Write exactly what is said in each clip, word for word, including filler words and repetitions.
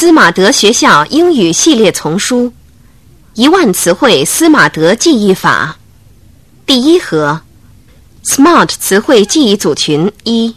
斯马德学校英语系列丛书，一万词汇斯马德记忆法。第一盒 ，Smart 词汇记忆组群一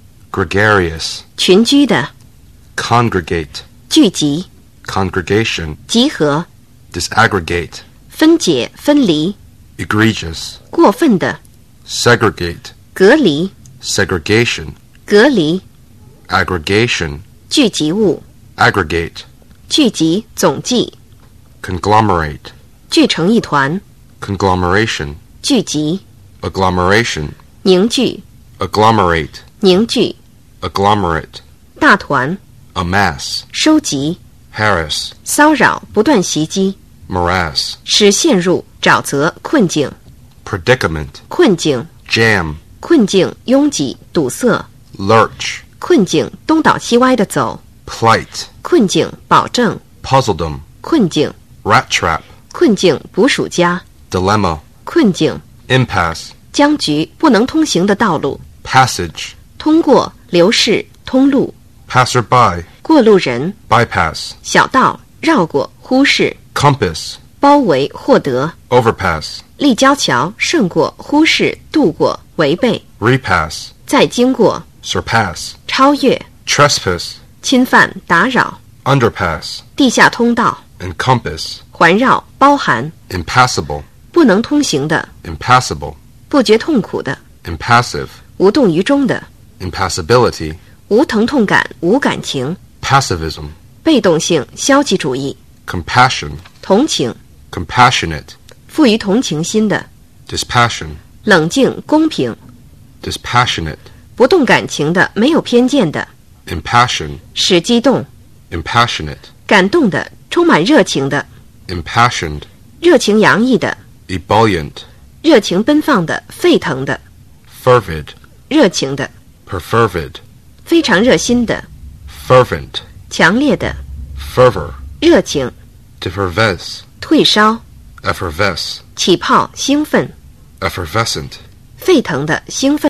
Gregarious 群居的 Congregate 聚集 Congregation 集合 Disaggregate 分解分离 Egregious 过分的 Segregate 隔离 Segregation 隔离 Aggregation 聚集物 Aggregate 聚集总计 Conglomerate 聚成一团 Conglomeration 聚集 Agglomeration 凝聚 Agglomerate 凝聚 Agglomerate 大团 Amass 收集 Harass 骚扰不断袭击 Morass 使陷入沼泽困境 Predicament 困境 Jam 困境拥挤堵塞 Lurch 困境东倒西歪的走 Plight 困境保证 Puzzledom 困境 Rat Trap 困境捕鼠夹 Dilemma 困境 Impasse 僵局不能通行的道路 Passage 通过流逝通路 Passerby 过路人 Bypass 小道绕过忽视 Compass 包围获得 Overpass 立交桥胜过忽视度过违背 Repass 再经过 Surpass 超越 Trespass 侵犯打扰 Underpass 地下通道 Encompass 环绕包含 Impassable 不能通行的 Impassable 不觉痛苦的 Impassive 无动于衷的 Impassibility 无疼痛感无感情 Passivism 被动性消极主义 Compassion 同情 Compassionate 富于同情心的 Dispassion 冷静公平 Dispassionate 不动感情的没有偏见的 Impassion 使激动 Impassionate 感动的充满热情的 Impassioned 热情洋溢的 Ebullient 热情奔放的沸腾的 Fervid 热情的 Perfervid 非常热心的 Fervent 强烈的 Fervor 热情 Effervesce 退烧 Effervesce 起泡兴奋 Effervescent 沸腾的兴奋